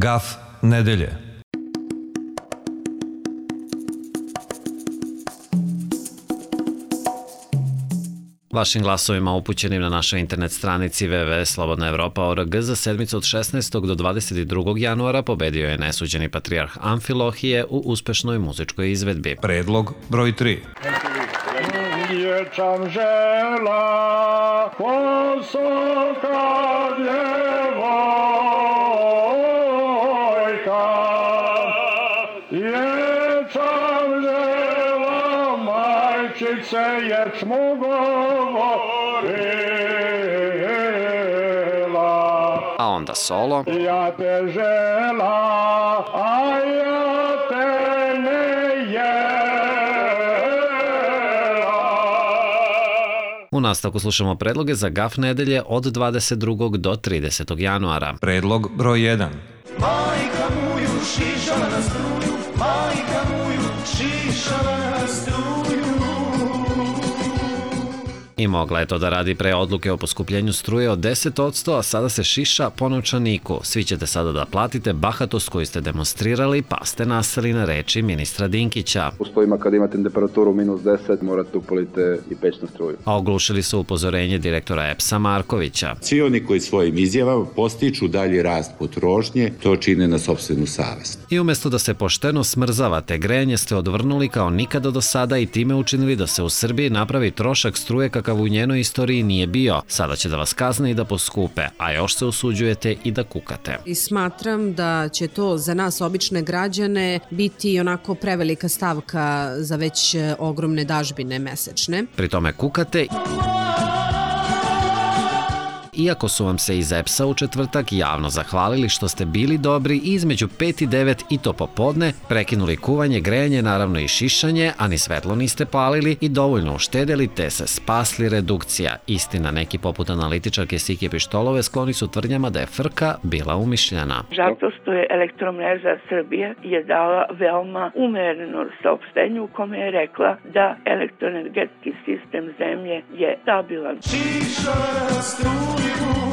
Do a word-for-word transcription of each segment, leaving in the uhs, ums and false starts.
Gaf nedelje. Vašim glasovima upućenim na našoj internet stranici w w w tačka slobodna evropa tačka org za sedmicu od šesnaestog do dvadeset drugog januara pobedio je nesuđeni patrijarh Amfilohije u uspešnoj muzičkoj izvedbi. Predlog broj tri. Dječam žela, posoka djevojka, dječam žela, majčice ječmu govorila. A onda solo. Ja te žela, a ja te ne jela. U nastavku slušamo predloge za Gaf nedelje od dvadeset drugog do tridesetog januara. Predlog broj jedan. Majka muju šišala na struju, majka muju šišala na struju. I mogla je to da radi pre odluke o poskupljenju struje od deset posto, a sada se šiša po novčaniku. Svi ćete sada da platite bahatost koju ste demonstrirali, pa ste naseli na reči ministra Dinkića. U uslovima kad imate temperaturu minus deset, morate upalite i peć na struju. A oglušili su upozorenje direktora E P S-a Markovića. Svi oni koji svojim izjavama postiču dalji rast potrošnje, to čine na sopstvenu savest. I umesto da se pošteno smrzavate, grejanje ste odvrnuli kao nikada do sada i time učinili da se u Srbiji napravi trošak struje kakav u njenoj istoriji nije bio. Sada će da vas kazne i da poskupe, a još se usuđujete i da kukate. I smatram da će to za nas obične građane biti onako prevelika stavka za već ogromne dažbine mesečne. Pri tome kukate, iako su vam se iz E P S-a u četvrtak javno zahvalili što ste bili dobri i između pet i devet i to popodne, prekinuli kuvanje, grejanje, naravno i šišanje, a ni svetlo niste palili i dovoljno uštedeli te se spasli redukcija. Istina, neki poput analitičarke Sike Pištolove skloni su tvrdnjama da je frka bila umišljena. Zato što je Elektromreža Srbije je dala veoma umereno saopštenje u kome je rekla da elektroenergetski sistem zemlje je stabilan. Šišala na struju.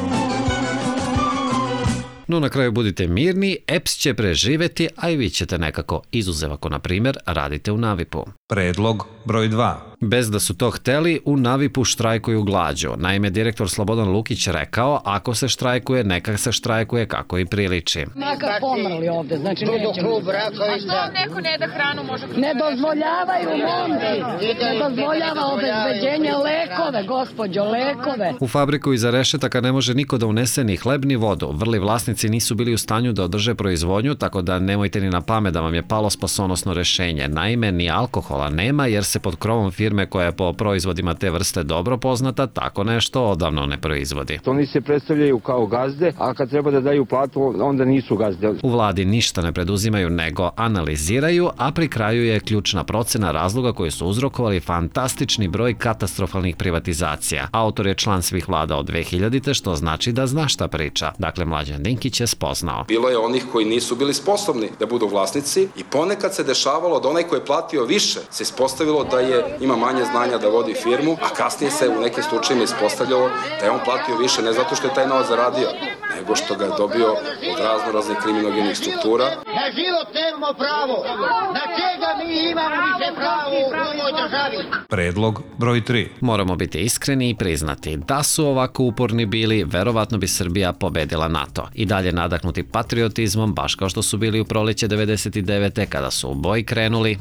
No na kraju budite mirni, E P S će preživeti, a i vi ćete nekako, izuzev ako na primjer radite u Navipu. Predlog broj dva. Bez da su to hteli, u Navipu štrajkuju glađu. Naime, direktor Slobodan Lukić rekao, ako se štrajkuje, neka se štrajkuje kako i priliči. Makar pomrli ovde, znači nećemo. A što neko ne da hranu može... Ne dozvoljavaju momci, ne dozvoljava obezbeđenje, lekove, gospođo, lekove. U fabriku iza rešetaka ne može niko da unese ni hleb ni vodu. Vrli vlasnici nisu bili u stanju da održe proizvodnju, tako da nemojte ni na pamet da vam je palo spasonosno rešenje. Naime, ni alkohola nema, jer se pod krovom firme koja je po proizvodima te vrste dobro poznata, tako nešto odavno ne proizvodi. Oni se predstavljaju kao gazde, a kad treba da daju platu, onda nisu gazde. U vladi ništa ne preduzimaju, nego analiziraju, a pri kraju je ključna procena razloga koji su uzrokovali fantastični broj katastrofalnih privatizacija. Autor je član svih vlada od dve hiljadite, što znači da zna šta priča. Dakle, Mlađan Dinkić je spoznao. Bilo je onih koji nisu bili sposobni da budu vlasnici i ponekad se dešavalo da onaj koji je platio više se ispostavilo da je ima manje znanja da vodi firmu, a kasnije se u nekim slučajima ispostavljalo da je on platio više ne zato što je taj novac zaradio, nego što ga je dobio od razno raznih kriminogenih struktura. Na život nemamo pravo, na čega mi imamo više pravo u ovoj državi. Predlog broj tri. Moramo biti iskreni i priznati, da su ovako uporni bili, verovatno bi Srbija pobedila NATO. I dalje nadahnuti patriotizmom, baš kao što su bili u proleće devedeset devete kada su u boj krenuli.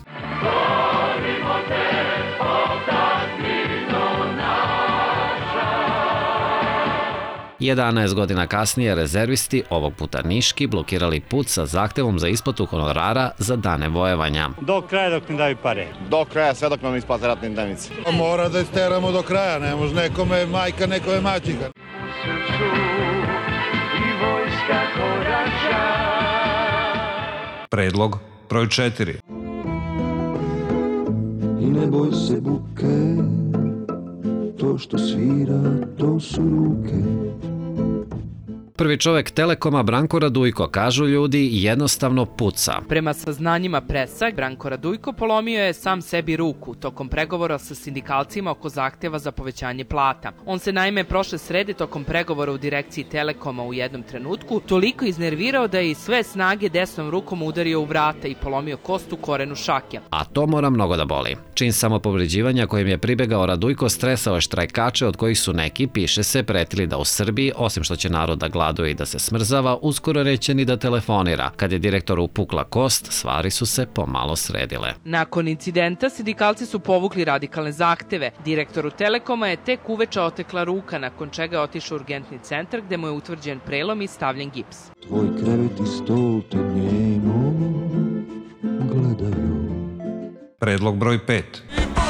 jedanaest godina kasnije rezervisti, ovog puta niški, blokirali put sa zahtevom za isplatu honorara za dane vojevanja. Do kraja dok ne daju pare. Do kraja, sve dok nam isplate ratne dnevnice. Mora da isteramo do kraja, ne može nekome majka, nekome maćiha. Predlog broj četiri. I ne boj se buke, to što svira, to su ruke. Prvi čovek Telekoma Branko Radujko, kažu ljudi, jednostavno puca. Prema saznanjima presa, Branko Radujko polomio je sam sebi ruku tokom pregovora sa sindikalcima oko zahteva za povećanje plata. On se naime prošle srede tokom pregovora u direkciji Telekoma u jednom trenutku toliko iznervirao da je iz sve snage desnom rukom udario u vrata i polomio kost u korenu šake. A to mora mnogo da boli. Čin samopovređivanja kojim je pribegao Radujko stresao je štrajkače od kojih su neki, piše se, pretili da u Srbiji, osim što će narod da gladuje i da se smrzava, uskoro neće ni da telefonira. Kad je direktoru upukla kost, stvari su se pomalo sredile. Nakon incidenta, sindikalci su povukli radikalne zahteve. Direktoru Telekoma je tek uveče otekla ruka, nakon čega je otišao u urgentni centar gde mu je utvrđen prelom i stavljen gips. Tvoj krevet i stol te njemo gledaju. Predlog broj pet.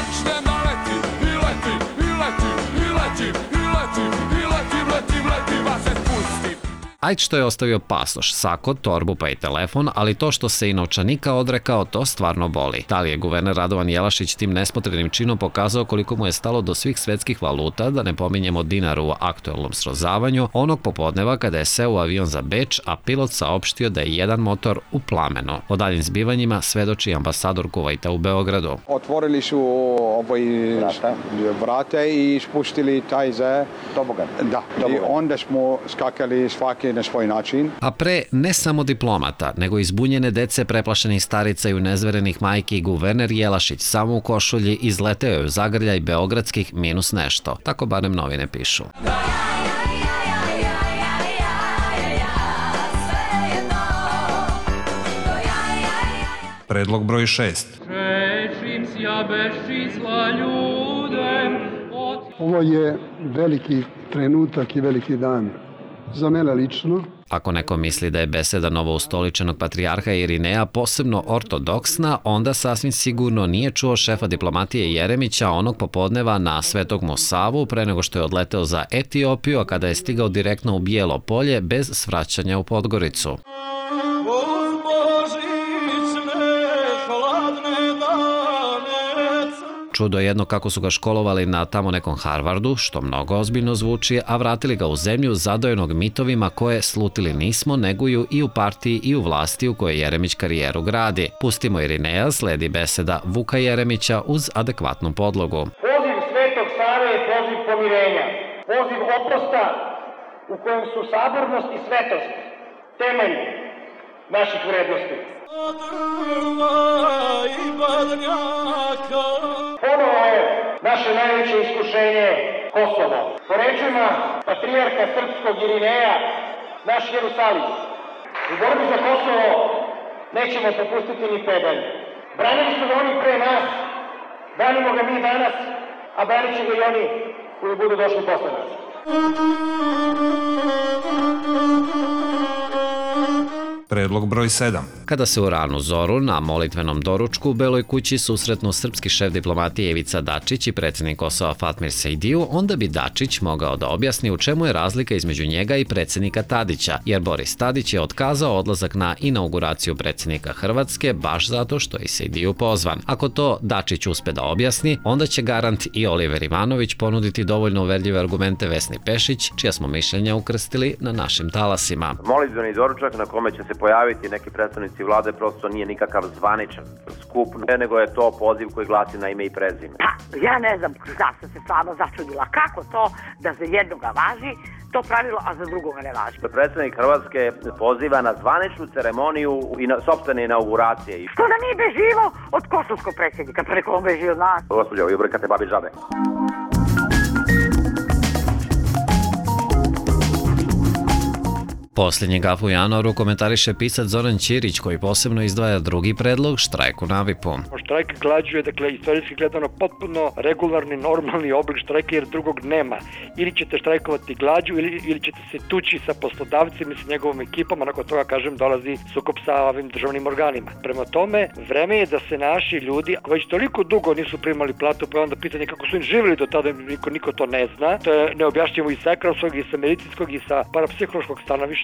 Ajde što je ostavio pasoš, sako, torbu pa i telefon, ali to što se i novčanika odrekao, to stvarno boli. Da li je guverner Radovan Jelašić tim nespotrebnim činom pokazao koliko mu je stalo do svih svetskih valuta, da ne pominjemo dinar u aktuelnom srozavanju, onog popodneva kada je seo u avion za Beč, a pilot saopštio da je jedan motor u plamenu. O daljim zbivanjima svedoči ambasador Kuvajta u Beogradu. Otvorili su oboj vrata i spustili taj za tobogan. Da, i onda smo skakali svaki na svoj način. A pre ne samo diplomata, nego i zbunjene dece, preplašenih starica i unezverenih majki, guverner Jelašić samo u košulji izleteo je u zagrljaj beogradskih minus nešto. Tako barem novine pišu. Predlog broj šest. Ovo je veliki trenutak i veliki dan. Za mene lično. Ako neko misli da je beseda novoustoličenog patrijarha Irineja posebno ortodoksna, onda sasvim sigurno nije čuo šefa diplomatije Jeremića onog popodneva na Svetog Musavu pre nego što je odleteo za Etiopiju, a kada je stigao direktno u Bijelo Polje bez svraćanja u Podgoricu. Čudo je jedno kako su ga školovali na tamo nekom Harvardu, što mnogo ozbiljno zvuči, a vratili ga u zemlju zadojenog mitovima koje, slutili nismo, neguju i u partiji i u vlasti u kojoj Jeremić karijeru gradi. Pustimo Irineja, sledi beseda Vuka Jeremića uz adekvatnu podlogu. Poziv Svetog Save je poziv pomirenja, poziv oprosta u kojem su sabornost i svetost temelj naših vrednosti. Ponovo je naše najveće iskušenje Kosovo. Po rečima patrijarha srpskog Irineja, naš Jerusalim. U borbi za Kosovo nećemo popustiti ni pedalj. Branili su ga oni pre nas, branimo ga mi danas, a branit će ga i oni koji budu došli posle nas. Predlog broj sedam. Kada se u ranu zoru na molitvenom doručku u Beloj kući susretnu srpski šef diplomatije Ivica Dačić i predsjednik Kosova Fatmir Sejdiju, onda bi Dačić mogao da objasni u čemu je razlika između njega i predsjednika Tadića, jer Boris Tadić je otkazao odlazak na inauguraciju predsjednika Hrvatske baš zato što je Sejdiju pozvan. Ako to Dačić uspe da objasni, onda će garant i Oliver Ivanović ponuditi dovoljno uverljive argumente Vesni Pešić, čija smo mišljenja ukrstili na našim talasima. Molitveni doručak na kome će se pojaviti neki predstavnici vlade prosto nije nikakav zvaničan skup, nego je to poziv koji glasi na ime i prezime. Pa, ja ne znam zašto se stvarno začudila. Kako to da za jednoga važi to pravilo, a za drugoga ne važi? Predstavnik Hrvatske poziva na zvaničnu ceremoniju i na sopstvene inauguracije. Što da nije beživo od kosovskog predsjednika, pa neko on beži od nas? Gospođo, vi obrkate babi žabe. Posljednji gaf u januaru komentariše pisac Zoran Ćirić, koji posebno izdvaja drugi predlog, štrajku na Vipu. Štrajk glađu je, dakle, istorijski gledano potpuno regularni, normalni oblik štrajka jer drugog nema. Ili ćete štrajkovati glađu ili, ili ćete se tući sa poslodavcem i sa njegovom ekipom, a nakon toga, kažem, dolazi sukob sa ovim državnim organima. Prema tome, vreme je da se naši ljudi, ako već toliko dugo nisu primali platu, pa onda pitanje kako su im živjeli do tada, niko, niko to ne zna. To je neobjašnjivo i sa ekranskog, i sa medicinskog, i sa parapsihološkog stanovišta.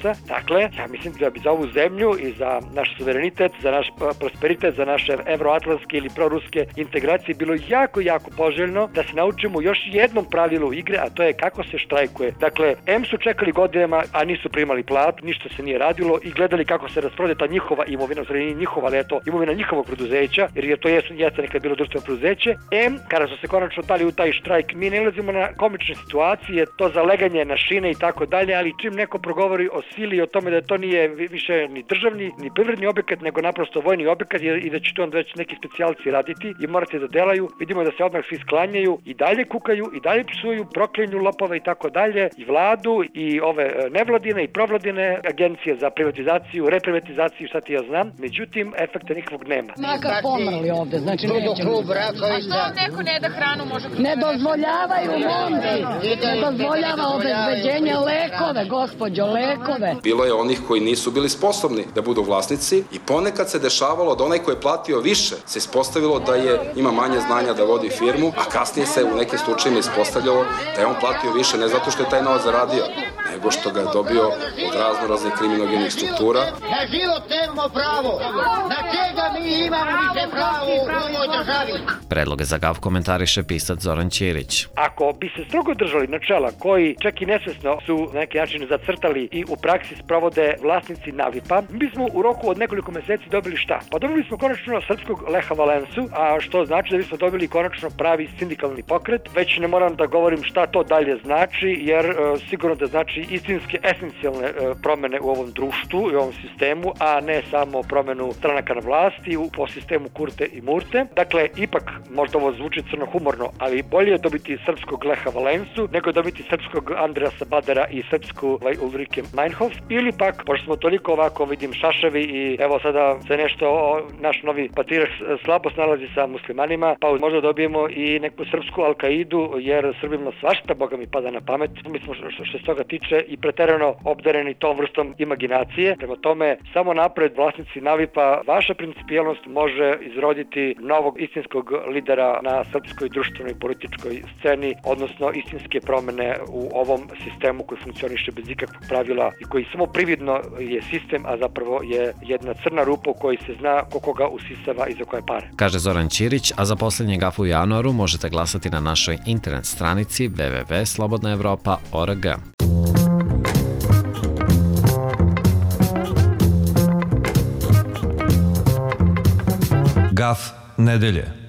novca. Dakle, ja mislim da bi za ovu zemlju i za naš suverenitet, za naš prosperitet, za naše evroatlantske ili proruske integracije bilo jako, jako poželjno da se naučimo još jednom pravilu igre, a to je kako se štrajkuje. Dakle, em su čekali godinama, a nisu primali platu, ništa se nije radilo i gledali kako se rasprode ta njihova imovina, znači njihova, ali je to imovina njihovog preduzeća, jer je to jesu, jeste nekad bilo društveno preduzeće. Em, kada su se konačno dali u taj štrajk, mi ne ulazimo na komične situacije, to zaleganje na šine i tako dalje, ali čim neko progovori o sili i o tome da to nije više ni državni, ni privredni objekat, nego naprosto vojni objekat i da će to onda već neki specijalci raditi i morate da delaju, vidimo da se odmah svi sklanjaju i dalje kukaju i dalje psuju, proklinju lopove i tako dalje, i vladu i ove nevladine i provladine agencije za privatizaciju, reprivatizaciju, šta ti ja znam, međutim, efekta nikakvog nema. Makar pomrli ovde, znači nećemo. A što vam neko ne da hranu može... Ne dozvoljavaju, momci! Ne dozvoljava obezbeđenje lekove, gospođo, lekove. Bilo je onih koji nisu bili sposobni da budu vlasnici i ponekad se dešavalo da onaj ko je platio više se ispostavilo da je ima manje znanja da vodi firmu, a kasnije se u nekim slučajima ispostavljalo da je on platio više ne zato što je taj novac zaradio, nego što ga je dobio od razno raznih kriminogenih struktura. Na život nemamo pravo. Na čega mi imamo više pravo u ovoj državi? Predloge za G A F komentariše pisac Zoran Ćirić. Ako bi se strogo držali načela koji čak i nesvesno su na neki način zacrtali i u praksi sprovode vlasnici Navipa, mi bismo u roku od nekoliko meseci dobili šta? Pa dobili smo konačno srpskog Leha Valensu, a što znači da bismo dobili konačno pravi sindikalni pokret. Već ne moram da govorim šta to dalje znači, jer e, sigurno da znači istinske, esencijalne e, promene u ovom društvu i u ovom sistemu, a ne samo promenu stranaka na vlasti u, po sistemu Kurte i Murte. Dakle, ipak možda ovo zvuči crnohumorno, ali bolje je dobiti srpskog Leha Valensu nego dobiti srpskog Andreasa Badera i srpsku Ulrike Meinhof, ili pak, pošto smo toliko ovako vidim šaševi i evo sada se nešto o, naš novi patrijarh slabo snalazi sa muslimanima, pa možda dobijemo i neku srpsku Al-Kaidu, jer Srbima svašta, boga mi pada na pamet. Mi smo što, što se toga tiče i preterano obdareni tom vrstom imaginacije. Prema tome, samo napred, vlasnici Navipa, vaša principijelnost može izroditi novog istinskog lidera na srpskoj društvenoj i političkoj sceni, odnosno istinske promene u ovom sistemu koji funkcioniše bez ikakvog pravila i koji samo prividno je sistem, a zapravo je jedna crna rupa u kojoj se zna ko koga usisava i za koje pare. Kaže Zoran Ćirić, a za poslednji G A F u januaru možete glasati na našoj internet stranici w w w tačka slobodna evropa tačka org. G A F nedelje.